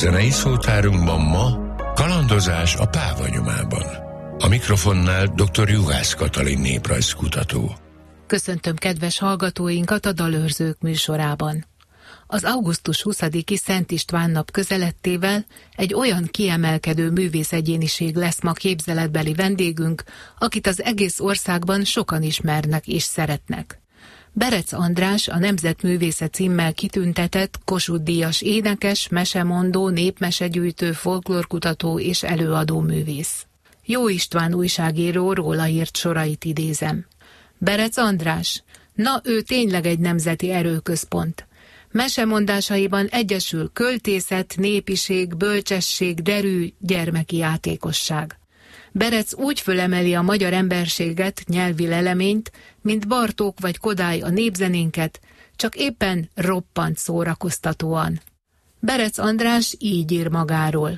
Zenei szótárunkban ma kalandozás a Páva nyomában. A mikrofonnál dr. Juhász Katalin néprajzkutató. Köszöntöm kedves hallgatóinkat a Dalőrzők műsorában. Az augusztus 20-i Szent István nap közelettével egy olyan kiemelkedő művészegyéniség lesz ma képzeletbeli vendégünk, akit az egész országban sokan ismernek és szeretnek. Berec András a Nemzetművésze címmel kitüntetett Kossuth-díjas énekes, mesemondó, népmesegyűjtő, folklórkutató és előadó művész. Jó István újságíró róla írt sorait idézem. Berec András, na ő tényleg egy nemzeti erőközpont. Mesemondásaiban egyesül költészet, népiség, bölcsesség, derű, gyermeki játékosság. Berec úgy fölemeli a magyar emberséget, nyelvi leleményt, mint Bartók vagy Kodály a népzenénket, csak éppen roppant szórakoztatóan. Berec András így ír magáról.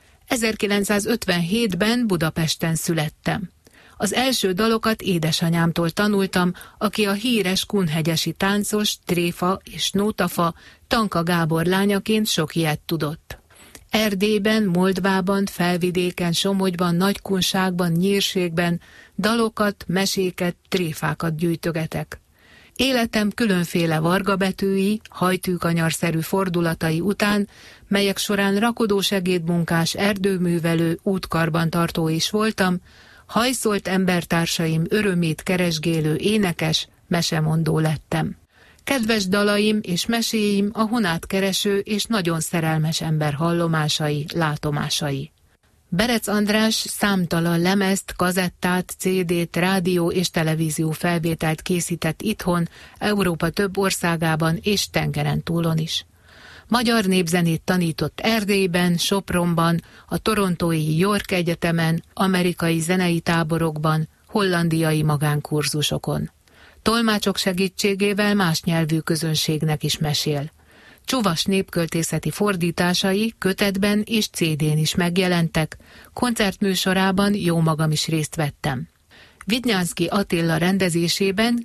1957-ben Budapesten születtem. Az első dalokat édesanyámtól tanultam, aki a híres kunhegyesi táncos, tréfa és nótafa Tanka Gábor lányaként sok ilyet tudott. Erdélyben, Moldvában, Felvidéken, Somogyban, Nagykunságban, Nyírségben dalokat, meséket, tréfákat gyűjtögetek. Életem különféle vargabetűi, hajtűkanyarszerű fordulatai után, melyek során rakodósegédmunkás, erdőművelő, útkarbantartó is voltam, hajszolt embertársaim örömét keresgélő énekes, mesemondó lettem. Kedves dalaim és meséim a honátkereső és nagyon szerelmes ember hallomásai, látomásai. Berec András számtalan lemezt, kazettát, CD-t, rádió és televízió felvételt készített itthon, Európa több országában és tengeren túlon is. Magyar népzenét tanított Erdélyben, Sopronban, a torontói York Egyetemen, amerikai zenei táborokban, hollandiai magánkurzusokon. Tolmácsok segítségével más nyelvű közönségnek is mesél. Csuvas népköltészeti fordításai kötetben és CD-n is megjelentek, koncertműsorában jó magam is részt vettem. Vidnyánszky Attila rendezésében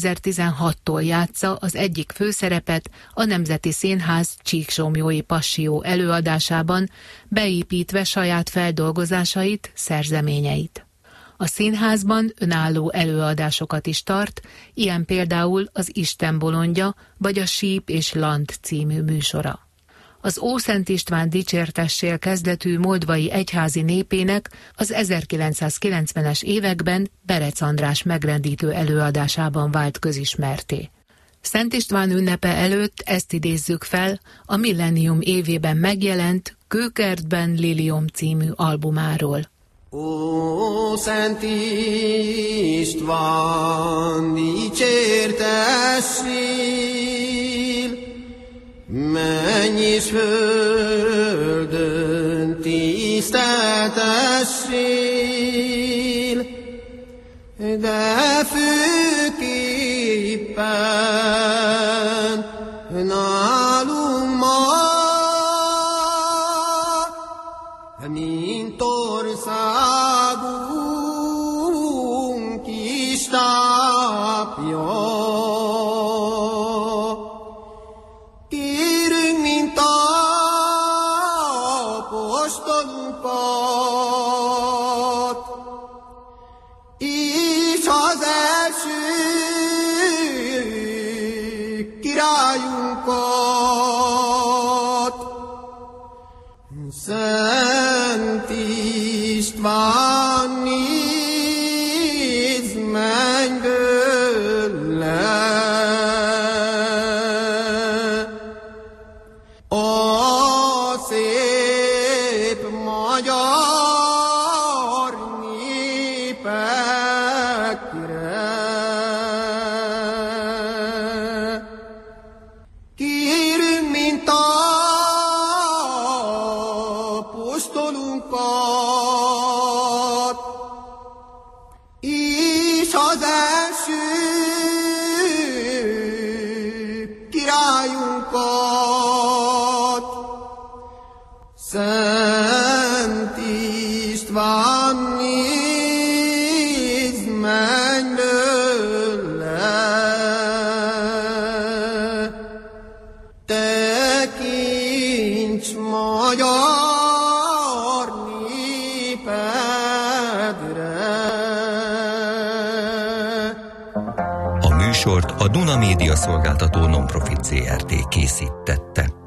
2016-tól játsza az egyik főszerepet a Nemzeti Színház Csíksomlyói Passió előadásában, beépítve saját feldolgozásait, szerzeményeit. A színházban önálló előadásokat is tart, ilyen például az Isten bolondja vagy a Síp és Land című műsora. Az Ószent István dicsértessél kezdetű moldvai egyházi népének az 1990-es években Berec András megrendítő előadásában vált közismertté. Szent István ünnepe előtt ezt idézzük fel a millennium évében megjelent Kőkertben Liliom című albumáról. Ó, Szent István, dicsértessél, menj és földön tiszteltessél, de főképpen nálunk ma, mint országunk is tápja. Kérünk, mint apostolunkat, és az első királyunkat, Szent István, nézd mennyből le. A szép magyar népekre kérünk, mint apostolunkat, és az első királyunkat, Szent István, nézd mennyből le. Tekints magyar műsort a Duna Média Szolgáltató Nonprofit Zrt. Készítette.